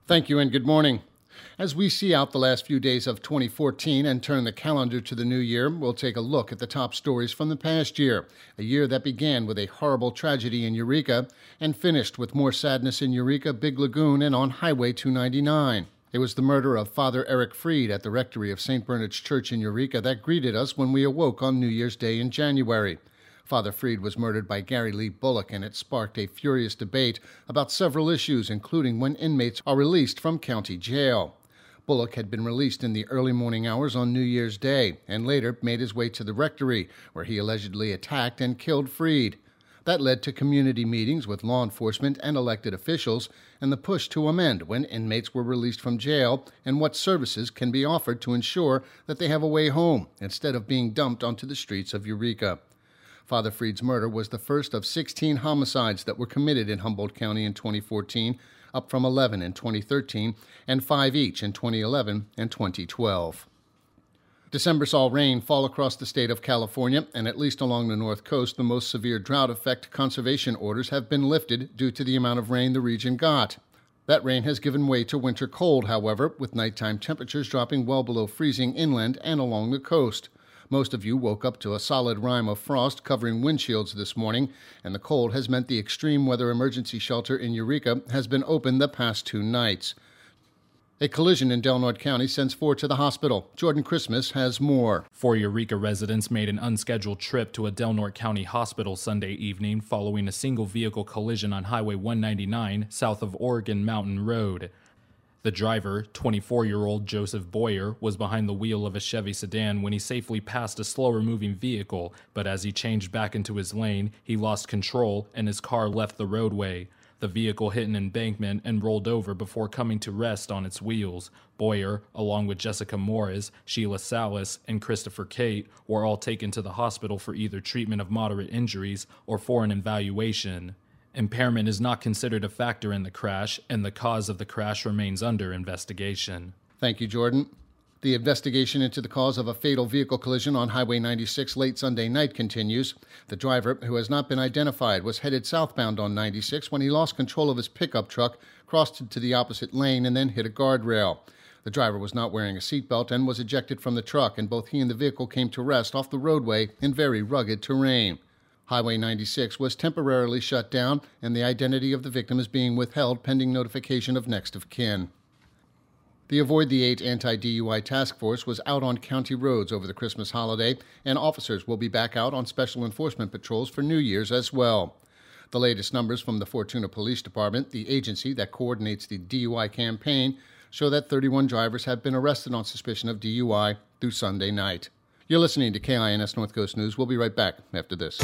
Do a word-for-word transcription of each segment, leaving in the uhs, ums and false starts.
Thank you and good morning. As we see out the last few days of twenty fourteen and turn the calendar to the new year, we'll take a look at the top stories from the past year, a year that began with a horrible tragedy in Eureka and finished with more sadness in Eureka, Big Lagoon, and on Highway two ninety-nine. It was the murder of Father Eric Freed at the rectory of Saint Bernard's Church in Eureka that greeted us when we awoke on New Year's Day in January. Father Freed was murdered by Gary Lee Bullock, and it sparked a furious debate about several issues, including when inmates are released from county jail. Bullock had been released in the early morning hours on New Year's Day and later made his way to the rectory, where he allegedly attacked and killed Freed. That led to community meetings with law enforcement and elected officials and the push to amend when inmates were released from jail and what services can be offered to ensure that they have a way home instead of being dumped onto the streets of Eureka. Father Freed's murder was the first of sixteen homicides that were committed in Humboldt County in twenty fourteen, up from eleven in twenty thirteen, and five each in twenty eleven and twenty twelve. December saw rain fall across the state of California, and at least along the north coast, the most severe drought effect conservation orders have been lifted due to the amount of rain the region got. That rain has given way to winter cold, however, with nighttime temperatures dropping well below freezing inland and along the coast. Most of you woke up to a solid rime of frost covering windshields this morning, and the cold has meant the extreme weather emergency shelter in Eureka has been open the past two nights. A collision in Del Norte County sends four to the hospital. Jordan Christmas has more. Four Eureka residents made an unscheduled trip to a Del Norte County hospital Sunday evening following a single-vehicle collision on Highway one ninety-nine south of Oregon Mountain Road. The driver, twenty-four-year-old Joseph Boyer, was behind the wheel of a Chevy sedan when he safely passed a slower-moving vehicle, but as he changed back into his lane, he lost control and his car left the roadway. The vehicle hit an embankment and rolled over before coming to rest on its wheels. Boyer, along with Jessica Morris, Sheila Salas, and Christopher Cate, were all taken to the hospital for either treatment of moderate injuries or for an evaluation. Impairment is not considered a factor in the crash, and the cause of the crash remains under investigation. Thank you, Jordan. The investigation into the cause of a fatal vehicle collision on Highway ninety-six late Sunday night continues. The driver, who has not been identified, was headed southbound on ninety-six when he lost control of his pickup truck, crossed into the opposite lane, and then hit a guardrail. The driver was not wearing a seatbelt and was ejected from the truck, and both he and the vehicle came to rest off the roadway in very rugged terrain. Highway ninety-six was temporarily shut down, and the identity of the victim is being withheld pending notification of next of kin. The Avoid the Eight anti-D U I task force was out on county roads over the Christmas holiday, and officers will be back out on special enforcement patrols for New Year's as well. The latest numbers from the Fortuna Police Department, the agency that coordinates the D U I campaign, show that thirty-one drivers have been arrested on suspicion of D U I through Sunday night. You're listening to K I N S North Coast News. We'll be right back after this.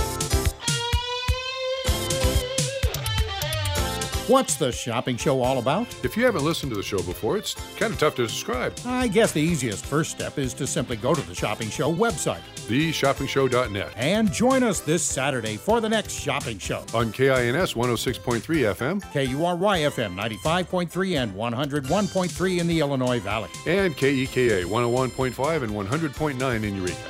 What's the shopping show all about? If you haven't listened to the show before, it's kind of tough to describe. I guess the easiest first step is to simply go to the Shopping Show website. the shopping show dot net. And join us this Saturday for the next Shopping Show. On K I N S one oh six point three F M. K U R Y F M ninety-five point three and one oh one point three in the Illinois Valley. And K E K A one oh one point five and one hundred point nine in Eureka.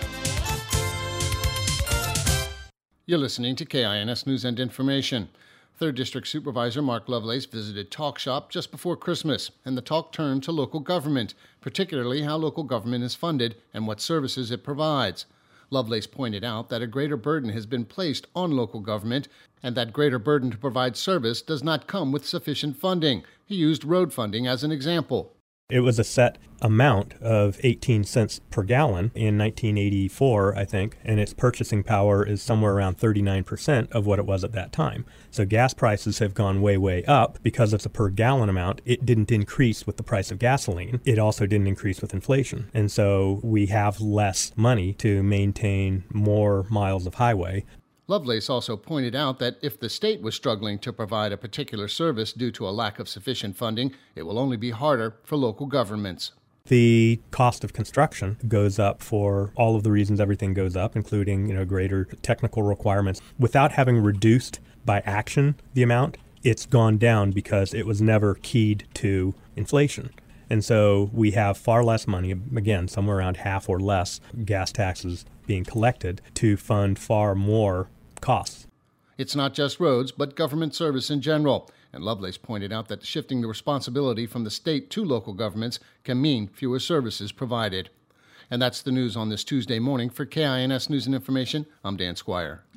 You're listening to K I N S News and Information. third District Supervisor Mark Lovelace visited Talk Shop just before Christmas, and the talk turned to local government, particularly how local government is funded and what services it provides. Lovelace pointed out that a greater burden has been placed on local government, and that greater burden to provide service does not come with sufficient funding. He used road funding as an example. It was a set amount of eighteen cents per gallon in nineteen eighty-four, I think, and its purchasing power is somewhere around thirty-nine percent of what it was at that time. So gas prices have gone way, way up because it's a per gallon amount. It didn't increase with the price of gasoline. It also didn't increase with inflation. And so we have less money to maintain more miles of highway. Lovelace also pointed out that if the state was struggling to provide a particular service due to a lack of sufficient funding, it will only be harder for local governments. The cost of construction goes up for all of the reasons everything goes up, including, you know, greater technical requirements. Without having reduced by action the amount, it's gone down because it was never keyed to inflation. And so we have far less money, again, somewhere around half or less gas taxes being collected to fund far more costs. It's not just roads, but government service in general. And Lovelace pointed out that shifting the responsibility from the state to local governments can mean fewer services provided. And that's the news on this Tuesday morning. For K I N S News and Information, I'm Dan Squire.